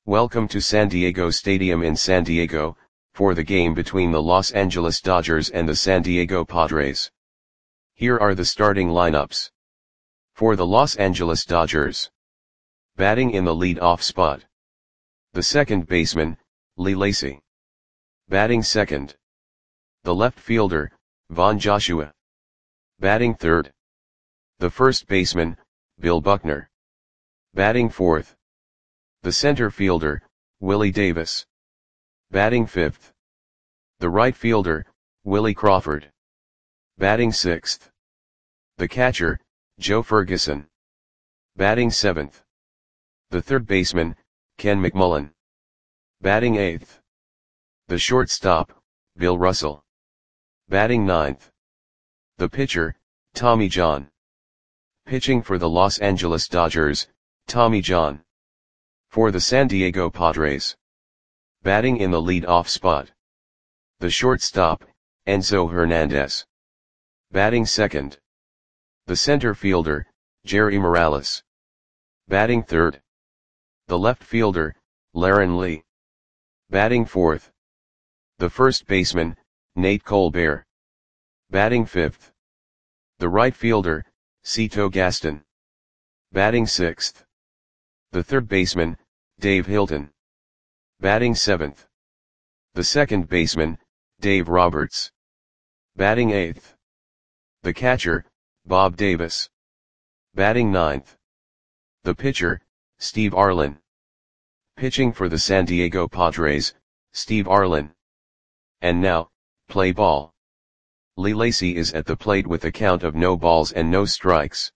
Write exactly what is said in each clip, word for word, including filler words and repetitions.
Welcome to San Diego Stadium in San Diego, for the game between the Los Angeles Dodgers and the San Diego Padres. Here are the starting lineups. For the Los Angeles Dodgers. Batting in the lead-off spot. The second baseman, Lee Lacy. Batting second. The left fielder, Von Joshua. Batting third. The first baseman, Bill Buckner. Batting fourth. The center fielder, Willie Davis. Batting fifth. The right fielder, Willie Crawford. Batting sixth. The catcher, Joe Ferguson. Batting seventh. The third baseman, Ken McMullen. Batting eighth. The shortstop, Bill Russell. Batting ninth. The pitcher, Tommy John. Pitching for the Los Angeles Dodgers, Tommy John. For the San Diego Padres. Batting in the lead-off spot. The shortstop, Enzo Hernandez. Batting second. The center fielder, Jerry Morales. Batting third. The left fielder, Laren Lee. Batting fourth. The first baseman, Nate Colbert. Batting fifth. The right fielder, Cito Gaston. Batting sixth. The third baseman, Dave Hilton. Batting seventh. The second baseman, Dave Roberts. Batting eighth. The catcher, Bob Davis. Batting ninth. The pitcher, Steve Arlen. Pitching for the San Diego Padres, Steve Arlen. And now, play ball. Lee Lacy is at the plate with a count of no balls and no strikes.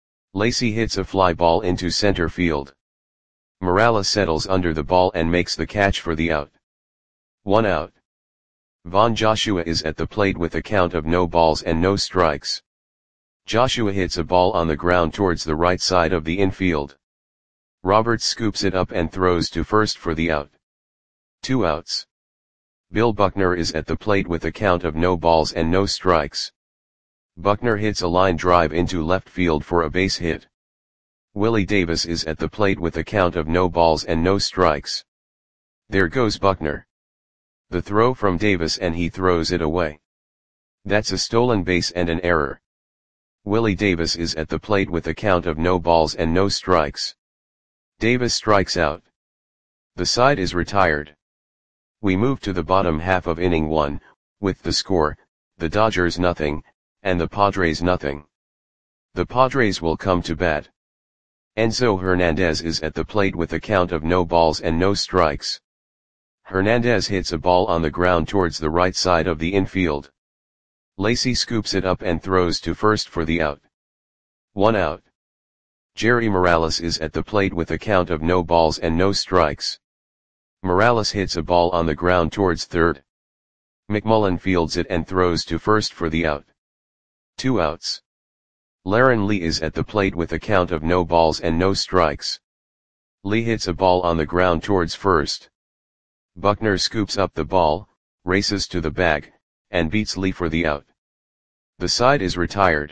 Lacy hits a fly ball into center field. Morales settles under the ball and makes the catch for the out. One out. Von Joshua is at the plate with a count of no balls and no strikes. Joshua hits a ball on the ground towards the right side of the infield. Roberts scoops it up and throws to first for the out. Two outs. Bill Buckner is at the plate with a count of no balls and no strikes. Buckner hits a line drive into left field for a base hit. Willie Davis is at the plate with a count of no balls and no strikes. There goes Buckner. The throw from Davis and he throws it away. That's a stolen base and an error. Willie Davis is at the plate with a count of no balls and no strikes. Davis strikes out. The side is retired. We move to the bottom half of inning one, with the score, the Dodgers nothing, and the Padres nothing. The Padres will come to bat. Enzo Hernandez is at the plate with a count of no balls and no strikes. Hernandez hits a ball on the ground towards the right side of the infield. Lacy scoops it up and throws to first for the out. One out. Jerry Morales is at the plate with a count of no balls and no strikes. Morales hits a ball on the ground towards third. McMullen fields it and throws to first for the out. Two outs. Laren Lee is at the plate with a count of no balls and no strikes. Lee hits a ball on the ground towards first. Buckner scoops up the ball, races to the bag, and beats Lee for the out. The side is retired.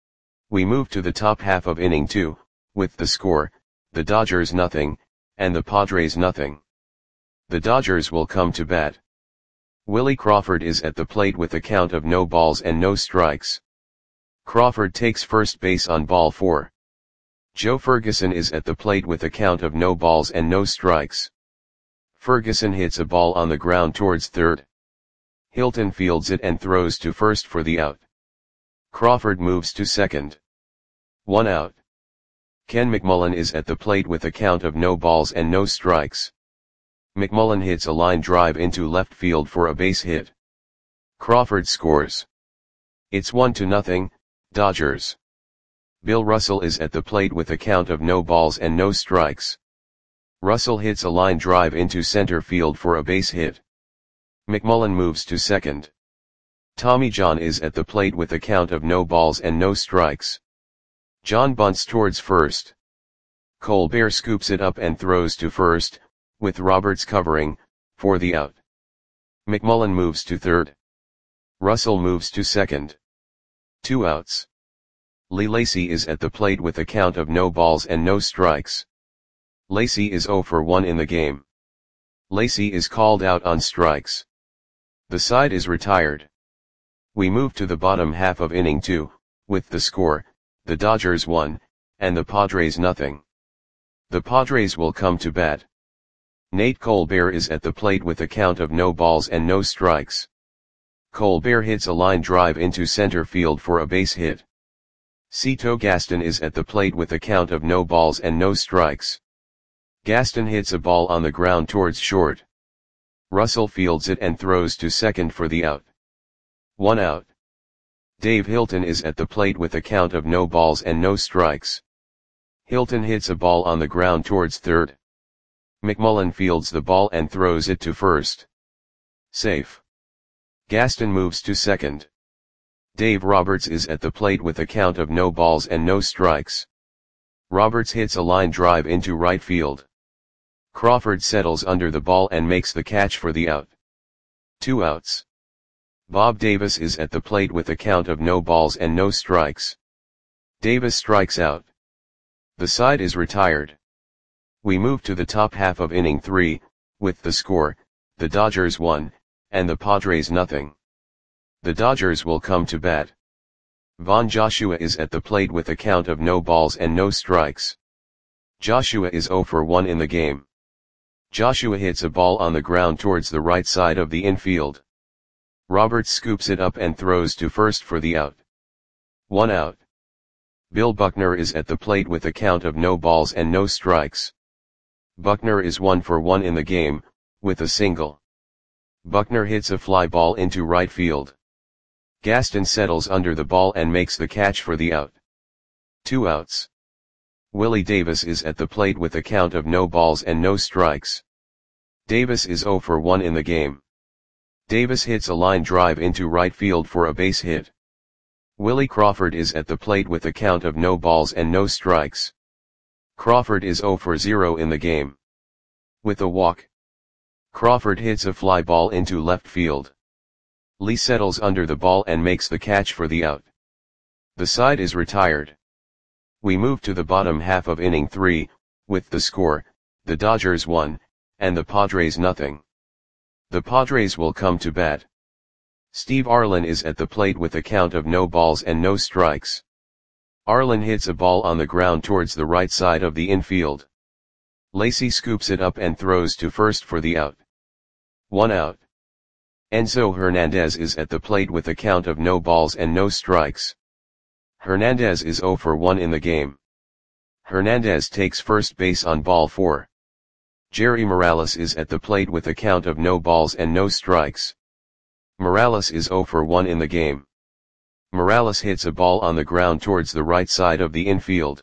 We move to the top half of inning two, with the score, the Dodgers nothing, and the Padres nothing. The Dodgers will come to bat. Willie Crawford is at the plate with a count of no balls and no strikes. Crawford takes first base on ball four. Joe Ferguson is at the plate with a count of no balls and no strikes. Ferguson hits a ball on the ground towards third. Hilton fields it and throws to first for the out. Crawford moves to second. One out. Ken McMullen is at the plate with a count of no balls and no strikes. McMullen hits a line drive into left field for a base hit. Crawford scores. It's one to nothing, Dodgers. Bill Russell is at the plate with a count of no balls and no strikes. Russell hits a line drive into center field for a base hit. McMullen moves to second. Tommy John is at the plate with a count of no balls and no strikes. John bunts towards first. Colbert scoops it up and throws to first, with Roberts covering, for the out. McMullen moves to third. Russell moves to second. Two outs. Lee Lacy is at the plate with a count of no balls and no strikes. Lacy is zero for one in the game. Lacy is called out on strikes. The side is retired. We move to the bottom half of inning two, with the score, the Dodgers one, and the Padres nothing. The Padres will come to bat. Nate Colbert is at the plate with a count of no balls and no strikes. Colbert hits a line drive into center field for a base hit. Cito Gaston is at the plate with a count of no balls and no strikes. Gaston hits a ball on the ground towards short. Russell fields it and throws to second for the out. One out. Dave Hilton is at the plate with a count of no balls and no strikes. Hilton hits a ball on the ground towards third. McMullen fields the ball and throws it to first. Safe. Gaston moves to second. Dave Roberts is at the plate with a count of no balls and no strikes. Roberts hits a line drive into right field. Crawford settles under the ball and makes the catch for the out. Two outs. Bob Davis is at the plate with a count of no balls and no strikes. Davis strikes out. The side is retired. We move to the top half of inning three, with the score, the Dodgers one, and the Padres nothing. The Dodgers will come to bat. Von Joshua is at the plate with a count of no balls and no strikes. Joshua is zero for one in the game. Joshua hits a ball on the ground towards the right side of the infield. Roberts scoops it up and throws to first for the out. One out. Bill Buckner is at the plate with a count of no balls and no strikes. Buckner is one for one in the game, with a single. Buckner hits a fly ball into right field. Gaston settles under the ball and makes the catch for the out. Two outs. Willie Davis is at the plate with a count of no balls and no strikes. Davis is zero for one in the game. Davis hits a line drive into right field for a base hit. Willie Crawford is at the plate with a count of no balls and no strikes. Crawford is zero for zero in the game. With a walk. Crawford hits a fly ball into left field. Lee settles under the ball and makes the catch for the out. The side is retired. We move to the bottom half of inning three, with the score, the Dodgers one, and the Padres nothing. The Padres will come to bat. Steve Arlen is at the plate with a count of no balls and no strikes. Arlen hits a ball on the ground towards the right side of the infield. Lacy scoops it up and throws to first for the out. One out. Enzo Hernandez is at the plate with a count of no balls and no strikes. Hernandez is zero for one in the game. Hernandez takes first base on ball four. Jerry Morales is at the plate with a count of no balls and no strikes. Morales is zero for one in the game. Morales hits a ball on the ground towards the right side of the infield.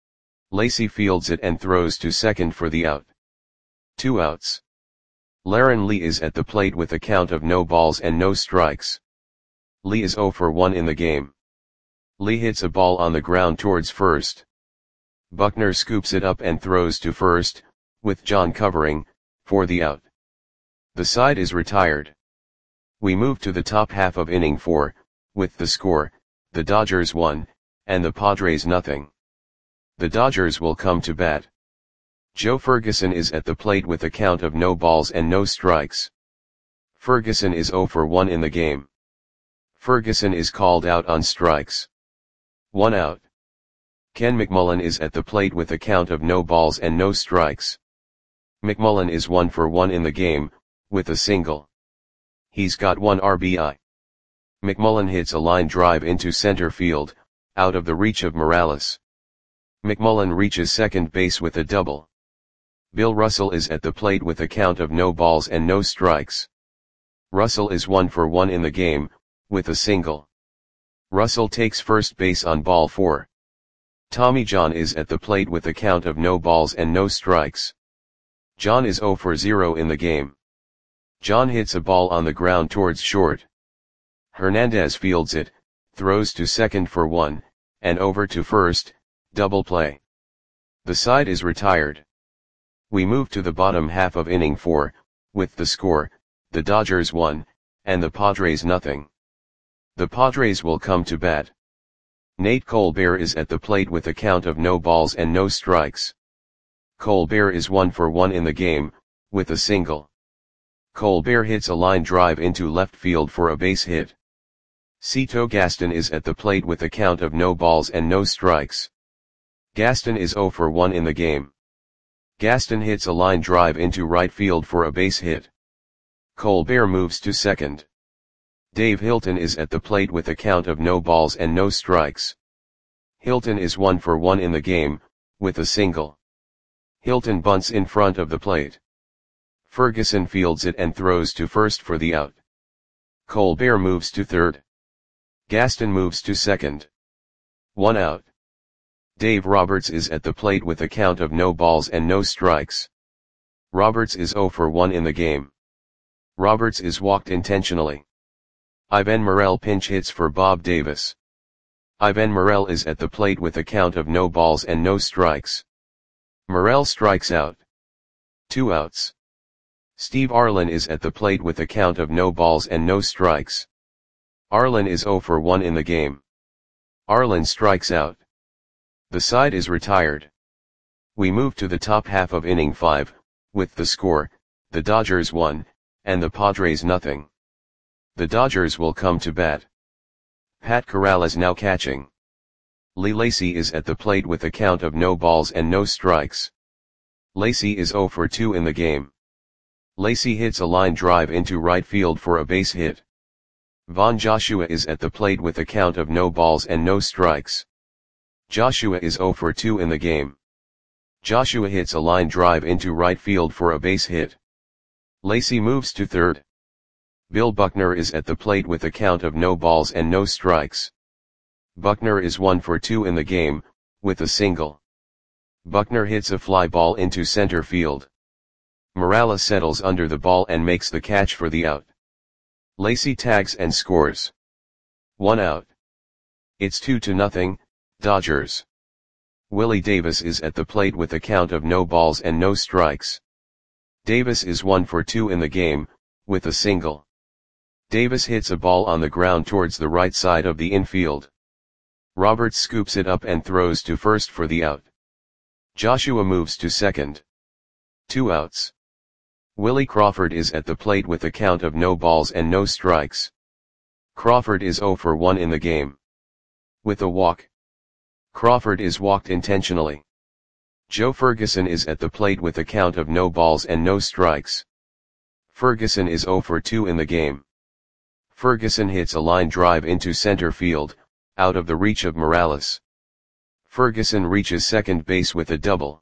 Lacy fields it and throws to second for the out. Two outs. Laren Lee is at the plate with a count of no balls and no strikes. Lee is zero for one in the game. Lee hits a ball on the ground towards first. Buckner scoops it up and throws to first, with John covering, for the out. The side is retired. We move to the top half of inning four, with the score, the Dodgers one, and the Padres nothing. The Dodgers will come to bat. Joe Ferguson is at the plate with a count of no balls and no strikes. Ferguson is zero for one in the game. Ferguson is called out on strikes. One out. Ken McMullen is at the plate with a count of no balls and no strikes. McMullen is one for one in the game, with a single. He's got one R B I. McMullen hits a line drive into center field, out of the reach of Morales. McMullen reaches second base with a double. Bill Russell is at the plate with a count of no balls and no strikes. Russell is one for one in the game, with a single. Russell takes first base on ball four. Tommy John is at the plate with a count of no balls and no strikes. John is zero for zero in the game. John hits a ball on the ground towards short. Hernandez fields it, throws to second for one, and over to first, double play. The side is retired. We move to the bottom half of inning four, with the score, the Dodgers one, and the Padres nothing. The Padres will come to bat. Nate Colbert is at the plate with a count of no balls and no strikes. Colbert is one for one in the game, with a single. Colbert hits a line drive into left field for a base hit. Cito Gaston is at the plate with a count of no balls and no strikes. Gaston is zero for one in the game. Gaston hits a line drive into right field for a base hit. Colbert moves to second. Dave Hilton is at the plate with a count of no balls and no strikes. Hilton is one for one in the game, with a single. Hilton bunts in front of the plate. Ferguson fields it and throws to first for the out. Colbert moves to third. Gaston moves to second. One out. Dave Roberts is at the plate with a count of no balls and no strikes. Roberts is zero for one in the game. Roberts is walked intentionally. Ivan Morel pinch hits for Bob Davis. Ivan Morel is at the plate with a count of no balls and no strikes. Morel strikes out. Two outs. Steve Arlen is at the plate with a count of no balls and no strikes. Arlen is zero for one in the game. Arlen strikes out. The side is retired. We move to the top half of inning five, with the score, the Dodgers one, and the Padres nothing. The Dodgers will come to bat. Pat Corral is now catching. Lee Lacy is at the plate with a count of no balls and no strikes. Lacy is zero for two in the game. Lacy hits a line drive into right field for a base hit. Von Joshua is at the plate with a count of no balls and no strikes. Joshua is zero for two in the game. Joshua hits a line drive into right field for a base hit. Lacy moves to third. Bill Buckner is at the plate with a count of no balls and no strikes. Buckner is one for two in the game, with a single. Buckner hits a fly ball into center field. Morales settles under the ball and makes the catch for the out. Lacy tags and scores. One out. It's two to nothing, Dodgers. Willie Davis is at the plate with a count of no balls and no strikes. Davis is one for two in the game, with a single. Davis hits a ball on the ground towards the right side of the infield. Roberts scoops it up and throws to first for the out. Joshua moves to second. Two outs. Willie Crawford is at the plate with a count of no balls and no strikes. Crawford is zero for one in the game. With a walk. Crawford is walked intentionally. Joe Ferguson is at the plate with a count of no balls and no strikes. Ferguson is zero for two in the game. Ferguson hits a line drive into center field, out of the reach of Morales. Ferguson reaches second base with a double.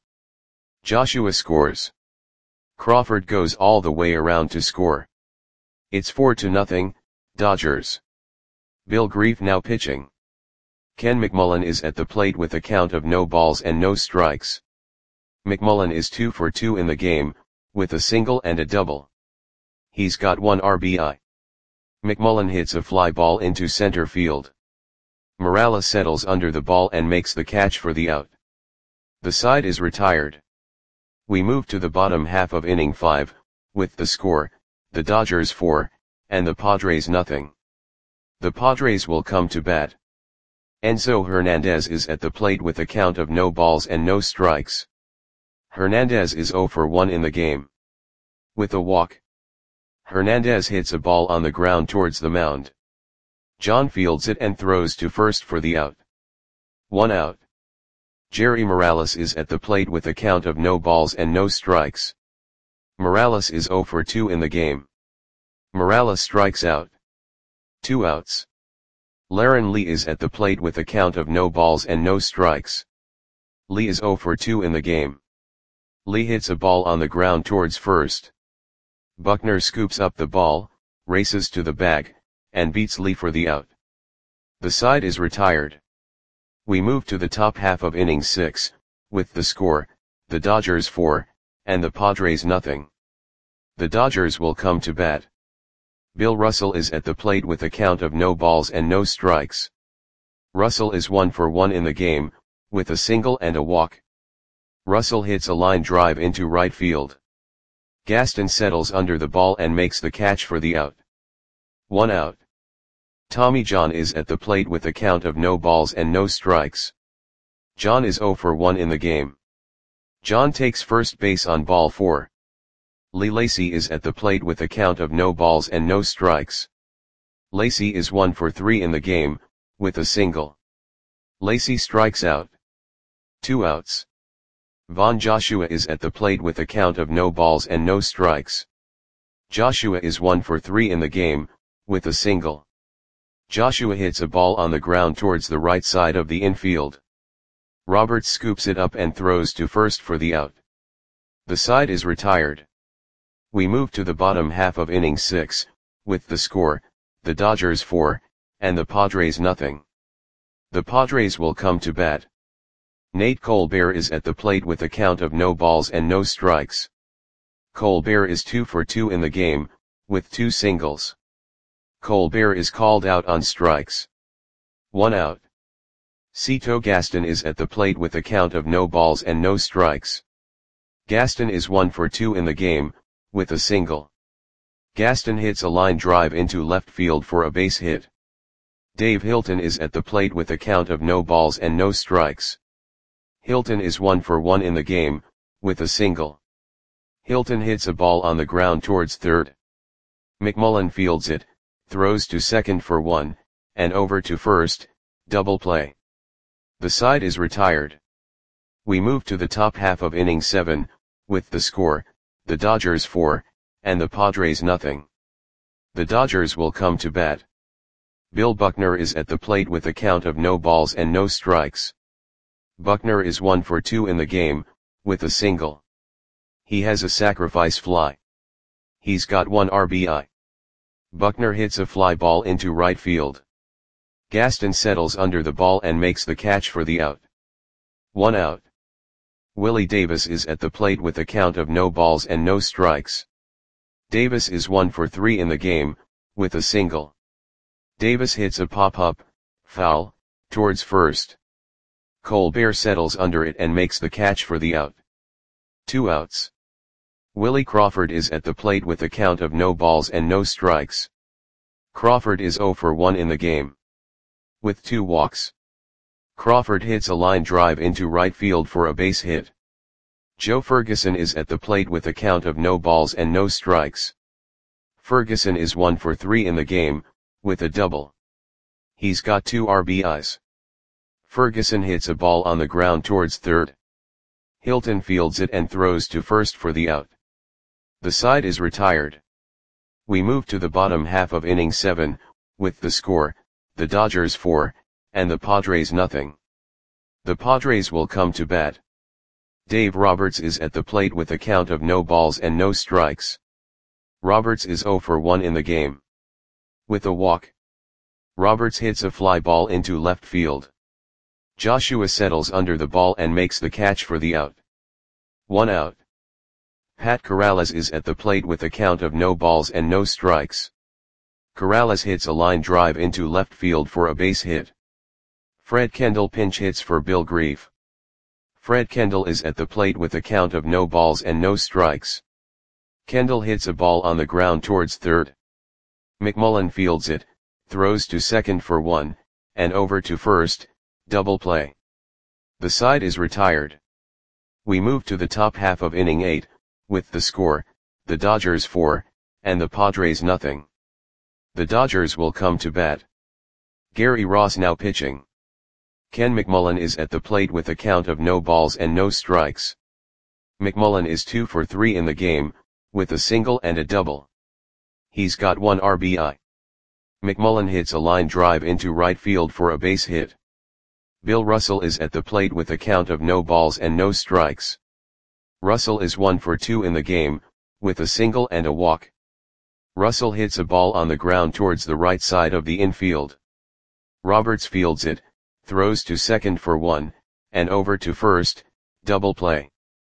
Joshua scores. Crawford goes all the way around to score. It's four to nothing, Dodgers. Bill Grief now pitching. Ken McMullen is at the plate with a count of no balls and no strikes. McMullen is two for two in the game, with a single and a double. He's got one R B I. McMullen hits a fly ball into center field. Morales settles under the ball and makes the catch for the out. The side is retired. We move to the bottom half of inning five, with the score, the Dodgers four, and the Padres nothing. The Padres will come to bat. Enzo Hernandez is at the plate with a count of no balls and no strikes. Hernandez is zero for one in the game. With a walk. Hernandez hits a ball on the ground towards the mound. John fields it and throws to first for the out. One out. Jerry Morales is at the plate with a count of no balls and no strikes. Morales is zero for two in the game. Morales strikes out. Two outs. Laren Lee is at the plate with a count of no balls and no strikes. Lee is zero for two in the game. Lee hits a ball on the ground towards first. Buckner scoops up the ball, races to the bag, and beats Lee for the out. The side is retired. We move to the top half of inning six, with the score, the Dodgers four, and the Padres nothing. The Dodgers will come to bat. Bill Russell is at the plate with a count of no balls and no strikes. Russell is one for one in the game, with a single and a walk. Russell hits a line drive into right field. Gaston settles under the ball and makes the catch for the out. One out. Tommy John is at the plate with a count of no balls and no strikes. John is zero for one in the game. John takes first base on ball four. Lee Lacy is at the plate with a count of no balls and no strikes. Lacy is one for three in the game, with a single. Lacy strikes out. Two outs. Von Joshua is at the plate with a count of no balls and no strikes. Joshua is one for three in the game, with a single. Joshua hits a ball on the ground towards the right side of the infield. Roberts scoops it up and throws to first for the out. The side is retired. We move to the bottom half of inning six, with the score, the Dodgers four, and the Padres nothing. The Padres will come to bat. Nate Colbert is at the plate with a count of no balls and no strikes. Colbert is two for two in the game, with two singles. Colbert is called out on strikes. One out. Cito Gaston is at the plate with a count of no balls and no strikes. Gaston is one for two in the game, with a single. Gaston hits a line drive into left field for a base hit. Dave Hilton is at the plate with a count of no balls and no strikes. Hilton is one for one in the game, with a single. Hilton hits a ball on the ground towards third. McMullen fields it, throws to second for one, and over to first, double play. The side is retired. We move to the top half of inning seven, with the score, the Dodgers four, and the Padres nothing. The Dodgers will come to bat. Bill Buckner is at the plate with a count of no balls and no strikes. Buckner is one for two in the game, with a single. He has a sacrifice fly. He's got one R B I. Buckner hits a fly ball into right field. Gaston settles under the ball and makes the catch for the out. One out. Willie Davis is at the plate with a count of no balls and no strikes. Davis is one for three in the game, with a single. Davis hits a pop-up, foul, towards first. Colbert settles under it and makes the catch for the out. Two outs. Willie Crawford is at the plate with a count of no balls and no strikes. Crawford is zero for one in the game. With two walks. Crawford hits a line drive into right field for a base hit. Joe Ferguson is at the plate with a count of no balls and no strikes. Ferguson is one for three in the game, with a double. He's got two R B Is. Ferguson hits a ball on the ground towards third. Hilton fields it and throws to first for the out. The side is retired. We move to the bottom half of inning seven, with the score, the Dodgers four, and the Padres nothing. The Padres will come to bat. Dave Roberts is at the plate with a count of no balls and no strikes. Roberts is zero for one in the game. With a walk. Roberts hits a fly ball into left field. Joshua settles under the ball and makes the catch for the out. One out. Pat Corrales is at the plate with a count of no balls and no strikes. Corrales hits a line drive into left field for a base hit. Fred Kendall pinch hits for Bill Grief. Fred Kendall is at the plate with a count of no balls and no strikes. Kendall hits a ball on the ground towards third. McMullen fields it, throws to second for one, and over to first, double play. The side is retired. We move to the top half of inning eight, with the score, the Dodgers four, and the Padres nothing. The Dodgers will come to bat. Gary Ross now pitching. Ken McMullen is at the plate with a count of no balls and no strikes. McMullen is two for three in the game, with a single and a double. He's got one R B I. McMullen hits a line drive into right field for a base hit. Bill Russell is at the plate with a count of no balls and no strikes. Russell is one for two in the game, with a single and a walk. Russell hits a ball on the ground towards the right side of the infield. Roberts fields it, throws to second for one, and over to first, double play.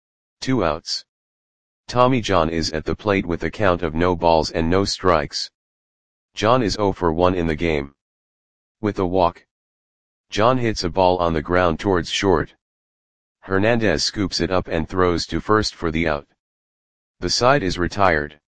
Two outs. Tommy John is at the plate with a count of no balls and no strikes. John is zero for one in the game. With a walk. John hits a ball on the ground towards short. Hernandez scoops it up and throws to first for the out. The side is retired.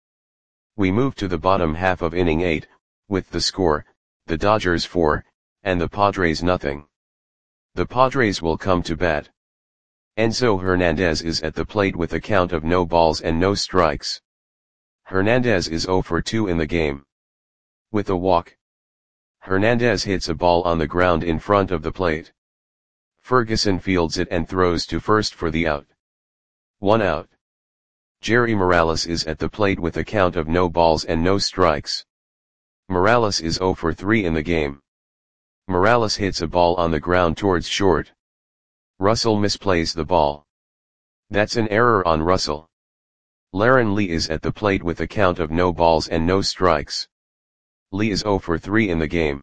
We move to the bottom half of inning eight, with the score, the Dodgers four, and the Padres nothing. The Padres will come to bat. Enzo Hernandez is at the plate with a count of no balls and no strikes. Hernandez is zero for two in the game. With a walk, Hernandez hits a ball on the ground in front of the plate. Ferguson fields it and throws to first for the out. One out. Jerry Morales is at the plate with a count of no balls and no strikes. Morales is zero for three in the game. Morales hits a ball on the ground towards short. Russell misplays the ball. That's an error on Russell. Laren Lee is at the plate with a count of no balls and no strikes. Lee is zero for three in the game.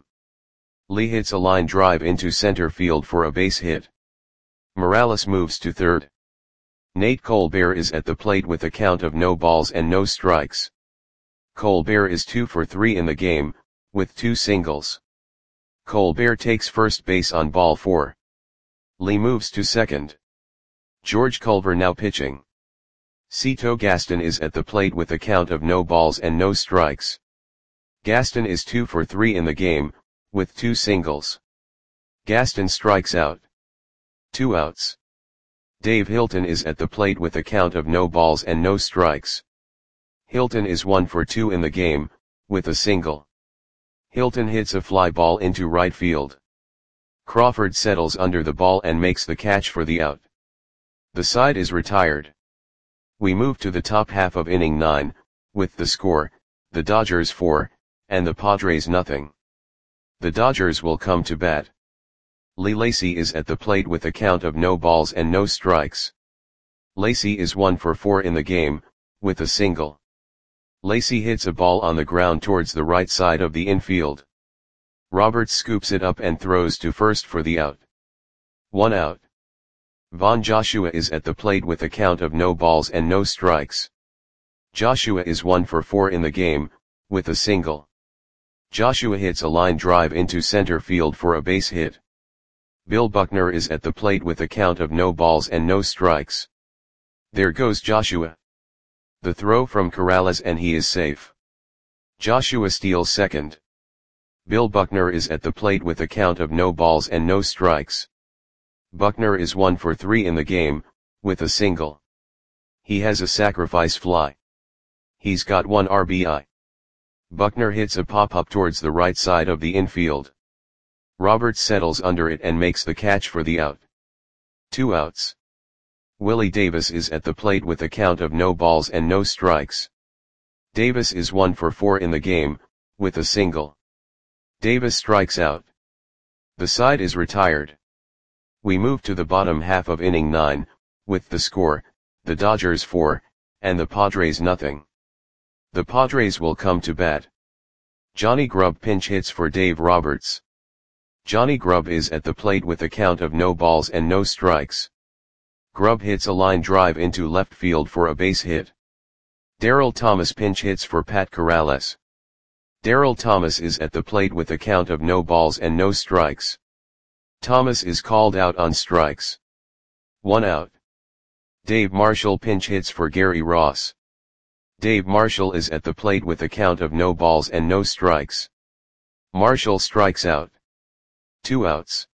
Lee hits a line drive into center field for a base hit. Morales moves to third. Nate Colbert is at the plate with a count of no balls and no strikes. Colbert is two for three in the game, with two singles. Colbert takes first base on ball four. Lee moves to second. George Culver now pitching. Cito Gaston is at the plate with a count of no balls and no strikes. Gaston is two for three in the game, with two singles. Gaston strikes out. Two outs. Dave Hilton is at the plate with a count of no balls and no strikes. Hilton is one for two in the game, with a single. Hilton hits a fly ball into right field. Crawford settles under the ball and makes the catch for the out. The side is retired. We move to the top half of inning nine, with the score, the Dodgers four, and the Padres nothing. The Dodgers will come to bat. Lee Lacy is at the plate with a count of no balls and no strikes. Lacy is one for four in the game, with a single. Lacy hits a ball on the ground towards the right side of the infield. Roberts scoops it up and throws to first for the out. One out. Von Joshua is at the plate with a count of no balls and no strikes. Joshua is one for four in the game, with a single. Joshua hits a line drive into center field for a base hit. Bill Buckner is at the plate with a count of no balls and no strikes. There goes Joshua. The throw from Corrales and he is safe. Joshua steals second. Bill Buckner is at the plate with a count of no balls and no strikes. Buckner is one for three in the game, with a single. He has a sacrifice fly. He's got one R B I. Buckner hits a pop-up towards the right side of the infield. Roberts settles under it and makes the catch for the out. Two outs. Willie Davis is at the plate with a count of no balls and no strikes. Davis is one for four in the game, with a single. Davis strikes out. The side is retired. We move to the bottom half of inning nine, with the score, the Dodgers four, and the Padres nothing. The Padres will come to bat. Johnny Grubb pinch hits for Dave Roberts. Johnny Grubb is at the plate with a count of no balls and no strikes. Grubb hits a line drive into left field for a base hit. Darryl Thomas pinch hits for Pat Corrales. Darryl Thomas is at the plate with a count of no balls and no strikes. Thomas is called out on strikes. One out. Dave Marshall pinch hits for Gary Ross. Dave Marshall is at the plate with a count of no balls and no strikes. Marshall strikes out. Two outs.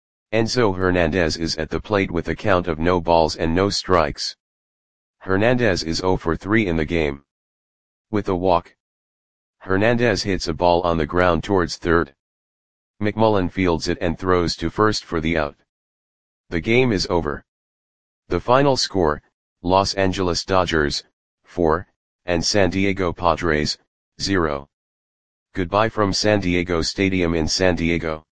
Enzo Hernandez is at the plate with a count of no balls and no strikes. Hernandez is zero for three in the game. With a walk, Hernandez hits a ball on the ground towards third. McMullen fields it and throws to first for the out. The game is over. The final score, Los Angeles Dodgers, four, and San Diego Padres, zero. Goodbye from San Diego Stadium in San Diego.